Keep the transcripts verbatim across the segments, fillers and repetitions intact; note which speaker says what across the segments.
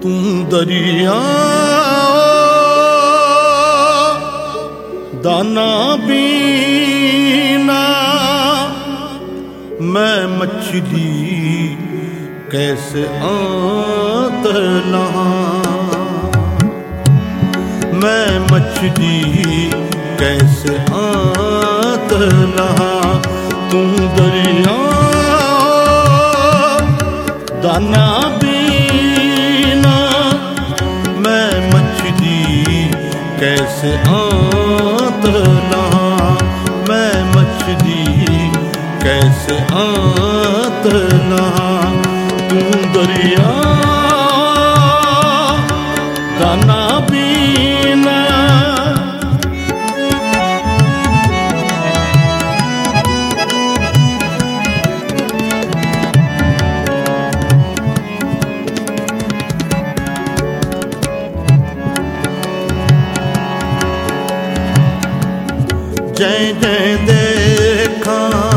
Speaker 1: तू दरिया दाना बीना, मैं मछली कैसे आत लहां, मैं मछली कैसे आत लहां। तू दरिया दाना बीना, मैं मछली कैसे आत लहां, मैं मछली कैसे आत लहां। तू दरिया दाना बीना, जय जय देखा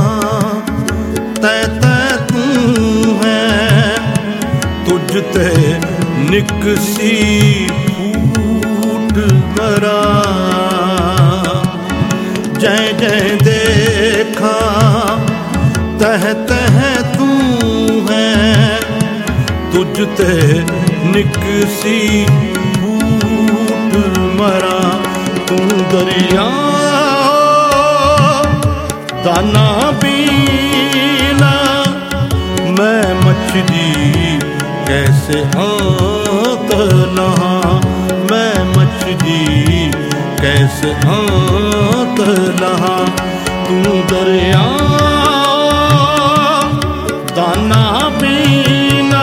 Speaker 1: तै तै तू है, तुझ ते निकसी फूट मरा। जय जय देखा तह तह तू है, तुझ ते निकसी फूट मरा। तू दरिया दाना बीना, मैं मछली कैसे आत लहां, मैं मछली कैसे आत लहां। तू दरिया दाना बीना,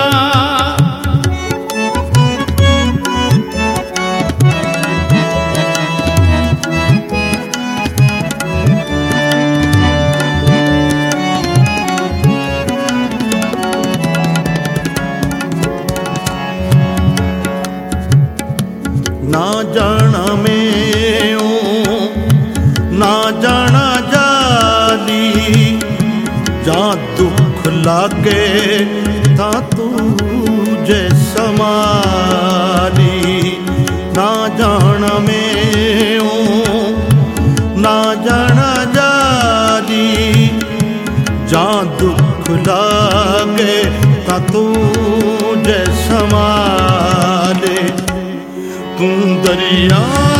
Speaker 1: ना जाना में ओ ना जाना जाली, जा दुख लागे था तुझे समाली। ना जाना में ओ ना जाना जाली, जा दुख लागे था तुझे समाले। तू दरिया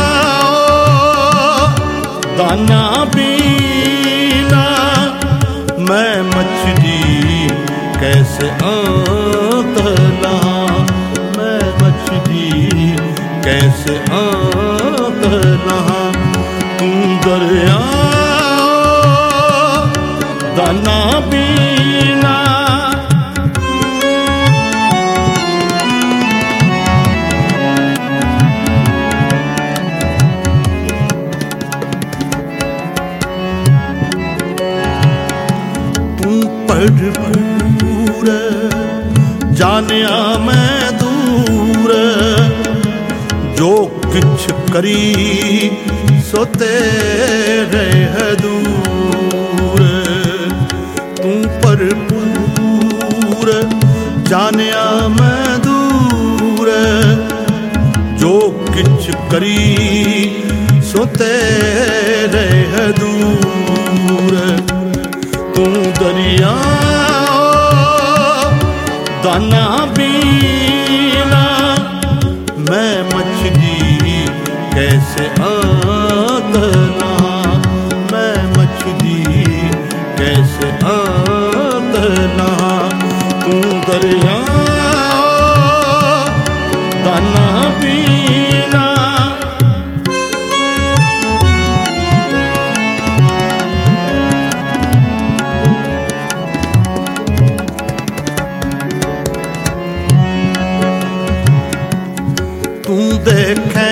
Speaker 1: दाना बीना, मैं मछली कैसे आत लहां, मैं मछली कैसे आत लहां। तू दरिया दाना बीना, भरपूर जानिया मैं दूर, जो किछ करी सो तेरे है दूर। तू भरपूर जानिया मैं दूर, जो किछ करी सो तेरे है दूर। तू दरिया दाना बीना, मैं मछली कैसे आत लहां, मैं मछली कैसे आत लहां। तू दरिया दाना बीना, तू देखे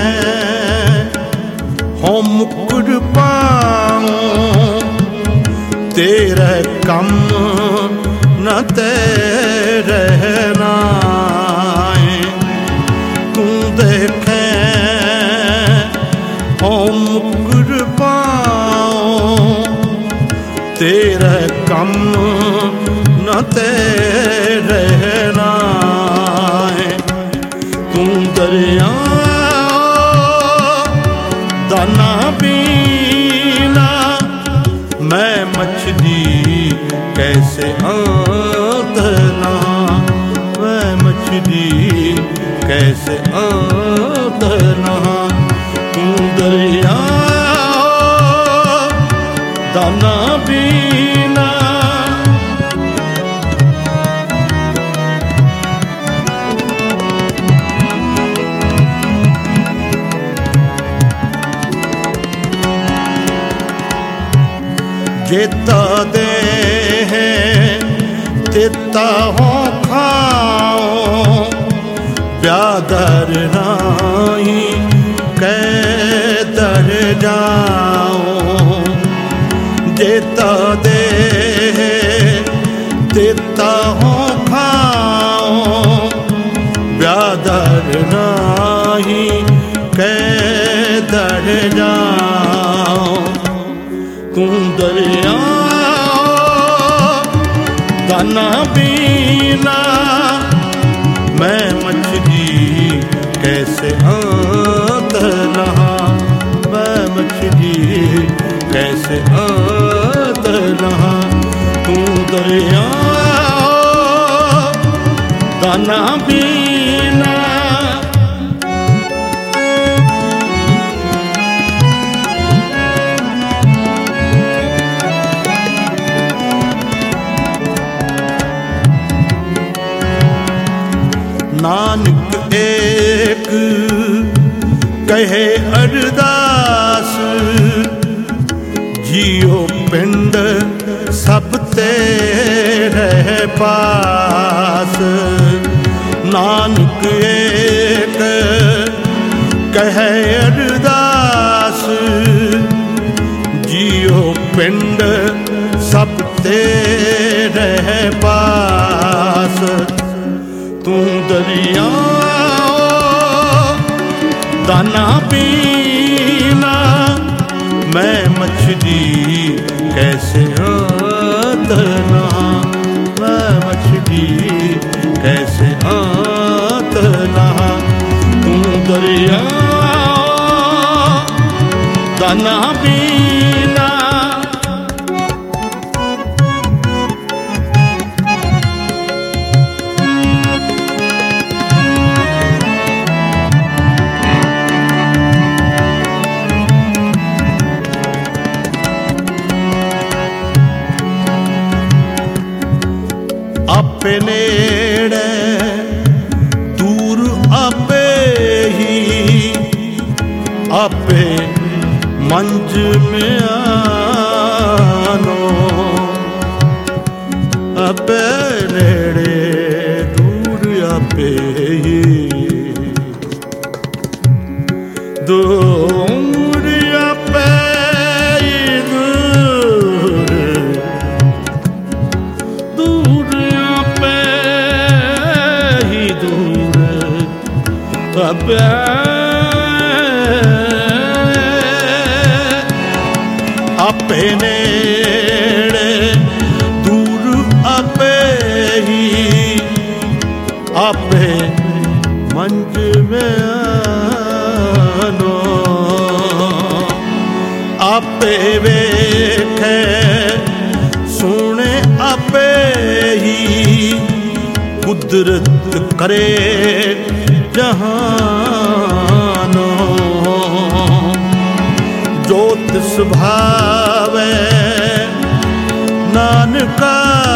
Speaker 1: हो मुकुर पाऊं, तेरे कम न तेरे नाए। तू देखे हो मुकुर पाऊं, तेरे कम न तेरे नाए। दरिया दाना पीना, मैं मछली कैसे आतना, मैं मछली कैसे आतना। तू दरिया दाना पीना, जेता दे तेता हो खाओ, ब्यादर राही कैदर जाओ। जेता दे तेता हो खाओ, ब्यादर राही कैदर जाओ। तू दरिया दाना पीना, मैं मछली कैसे आतना, मैं मछली कैसे आतना। तू दरिया दाना पीना, नानक एक कहे अरदास, जियो पिंड सब तेरे पास। नानक एक कहे अरदास, जियो पिंड सब तेरे पास। तू दरिया दाना पीना, मैं मछली कैसे आतना, मैं मछली कैसे आतना। तू दरिया दाना पीना, आपे नेड़े दूर आपे ही, आपे मंज में आनो। आपे नेड़े दूर आपे ही, दूर आपे दूर, दूर आपे आपे नेड़े दूर आपे ही, आपे मंज में आनो। आपे वेखे सोने आपे ही, कुदरत करे जहानो। जोत सुभावे नानका,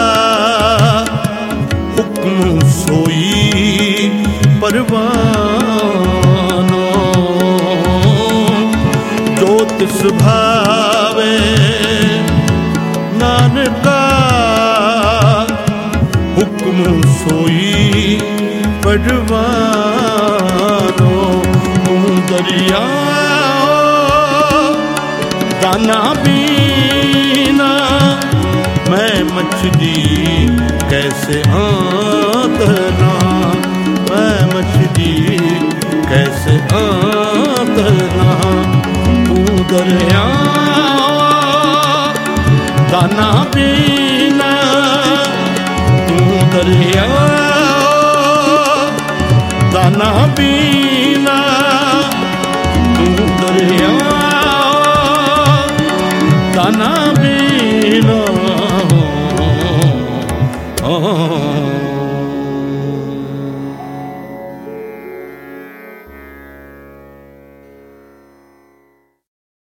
Speaker 1: हुक्म सोई परवानो। जोत सुभावे नानका, हुक्म सोई परवानो। तू दरिया दाना पीना, मैं मछली कैसे आतना, मैं मछली कैसे आतना। तू दरिया दाना पीना, तू दरिया दाना पीना। दाना बिना। ओ, ओ,